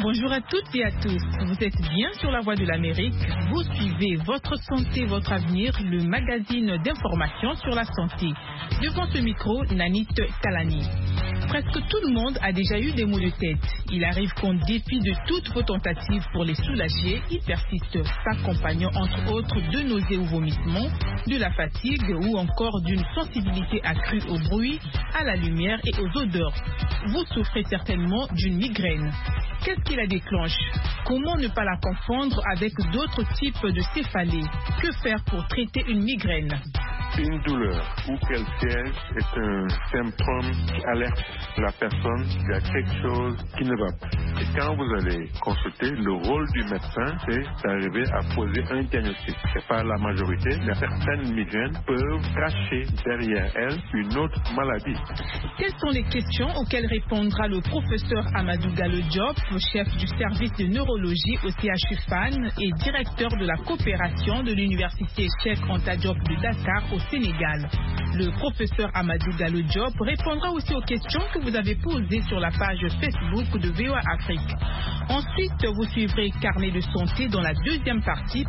Bonjour à toutes et à tous. Vous êtes bien sur la Voix de l'Amérique. Vous suivez Votre Santé, Votre Avenir, le magazine d'information sur la santé. Devant ce micro, Nanit Kalani. Presque tout le monde a déjà eu des maux de tête. Il arrive qu'en dépit de toutes vos tentatives pour les soulager, ils persistent, s'accompagnant entre autres de nausées ou vomissements, de la fatigue ou encore d'une sensibilité accrue au bruit, à la lumière et aux odeurs. Vous souffrez certainement d'une migraine. Qu'est-ce qui la déclenche? Comment ne pas la confondre avec d'autres types de céphalées? Que faire pour traiter une migraine? Une douleur ou qu'elle siège est un symptôme qui alerte la personne qu'il y a quelque chose qui ne va pas. Et quand vous allez consulter, le rôle du médecin, c'est d'arriver à poser un diagnostic. C'est pas la majorité, mais certaines migraines peuvent cacher derrière elles une autre maladie. Quelles sont les questions auxquelles répondra le professeur Amadou Gallo Diop, chef du service de neurologie au CHU Fann et directeur de la coopération de l'université Cheikh Anta Diop de Dakar au Sénégal. Le professeur Amadou Gallo Diop répondra aussi aux questions que vous avez posées sur la page Facebook de VOA Afrique. Ensuite, vous suivrez Carnet de santé dans la deuxième partie.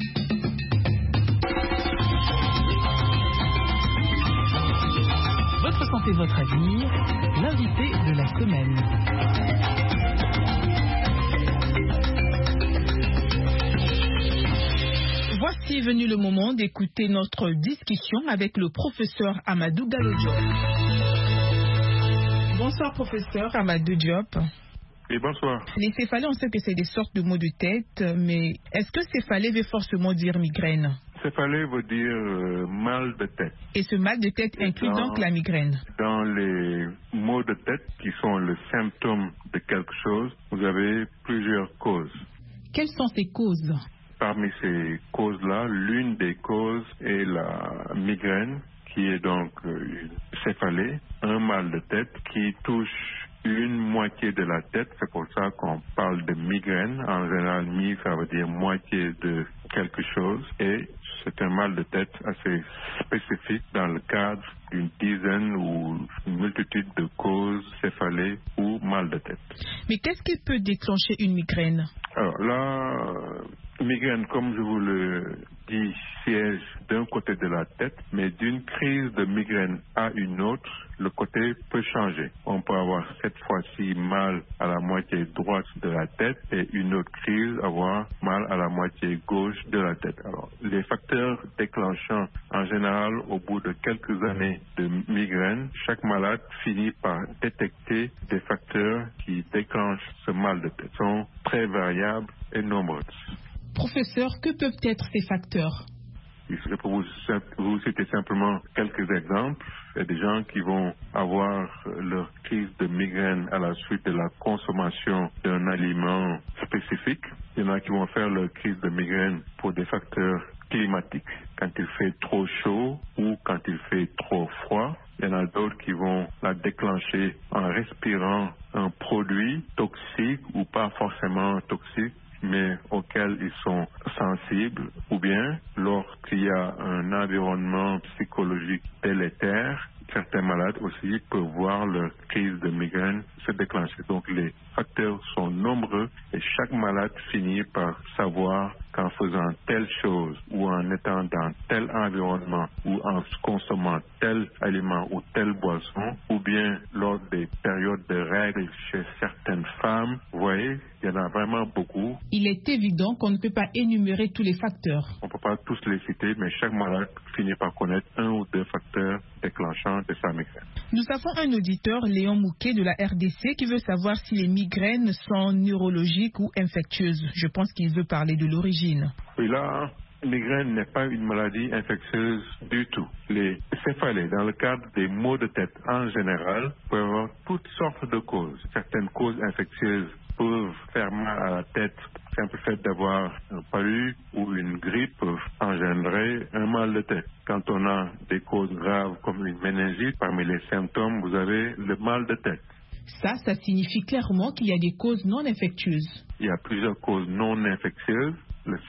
Votre santé, votre avenir, l'invité de la semaine. Voici venu le moment d'écouter notre discussion avec le professeur Amadou Gallo Diop. Bonsoir professeur Amadou Diop. Et bonsoir. Les céphalées, on sait que c'est des sortes de maux de tête, mais est-ce que céphalée veut forcément dire migraine? Céphalée veut dire mal de tête. Et ce mal de tête inclut donc la migraine? Dans les maux de tête qui sont le symptôme de quelque chose, vous avez plusieurs causes. Quelles sont ces causes? Parmi ces causes-là, l'une des causes est la migraine, qui est donc une céphalée, un mal de tête qui touche une moitié de la tête. C'est pour ça qu'on parle de migraine. En général, mi, ça veut dire moitié de quelque chose. Et c'est un mal de tête assez spécifique dans le cadre d'une dizaine ou une multitude de causes céphalées ou mal de tête. Mais qu'est-ce qui peut déclencher une migraine? Alors là, migraine, comme je vous le dis, siège d'un côté de la tête, mais d'une crise de migraine à une autre, le côté peut changer. On peut avoir cette fois-ci mal à la moitié droite de la tête et une autre crise avoir mal à la moitié gauche de la tête. Alors, les facteurs déclenchants, en général, au bout de quelques années de migraine, chaque malade finit par détecter des facteurs qui déclenchent ce mal de tête. Ils sont très variables et nombreux. Professeur, que peuvent être ces facteurs? Je peux vous citer simplement quelques exemples. Il y a des gens qui vont avoir leur crise de migraine à la suite de la consommation d'un aliment spécifique. Il y en a qui vont faire leur crise de migraine pour des facteurs climatiques, quand il fait trop chaud ou quand il fait trop froid. Il y en a d'autres qui vont la déclencher en respirant un produit toxique ou pas forcément toxique, mais auxquels ils sont sensibles, ou bien lorsqu'il y a un environnement psychologique délétère, certains malades aussi peuvent voir leur crise de migraine se déclencher. Donc les facteurs sont nombreux et chaque malade finit par savoir qu'en faisant telle chose ou en étant dans tel environnement ou en consommant tel aliment ou telle boisson, ou bien lors des périodes de règles chez certaines femmes, vous voyez, il y en a vraiment beaucoup. Il est évident qu'on ne peut pas énumérer tous les facteurs. On ne peut pas tous les citer, mais chaque malade finit par connaître un ou deux facteurs déclenchants de sa migraine. Nous avons un auditeur, Léon Mouquet de la RDC, qui veut savoir si les migraines sont neurologiques ou infectieuses. Je pense qu'il veut parler de l'origine. Oui, là, migraine n'est pas une maladie infectieuse du tout. Les céphalées, dans le cadre des maux de tête en général, peuvent avoir toutes sortes de causes. Certaines causes infectieuses peuvent faire mal à la tête. Le simple fait d'avoir un palu ou une grippe peut engendrer un mal de tête. Quand on a des causes graves comme une méningite, parmi les symptômes, vous avez le mal de tête. Ça signifie clairement qu'il y a des causes non infectieuses. Il y a plusieurs causes non infectieuses